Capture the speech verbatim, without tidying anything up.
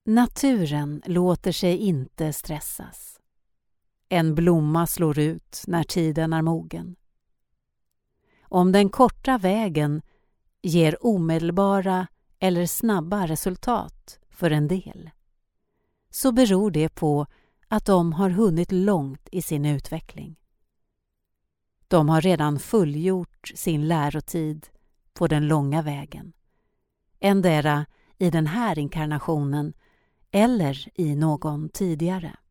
Naturen låter sig inte stressas. En blomma slår ut när tiden är mogen. Om den korta vägen ger omedelbara eller snabba resultat för en del, så beror det på att de har hunnit långt i sin utveckling. De har redan fullgjort sin lärotid på den långa vägen, endera i den här inkarnationen eller i någon tidigare.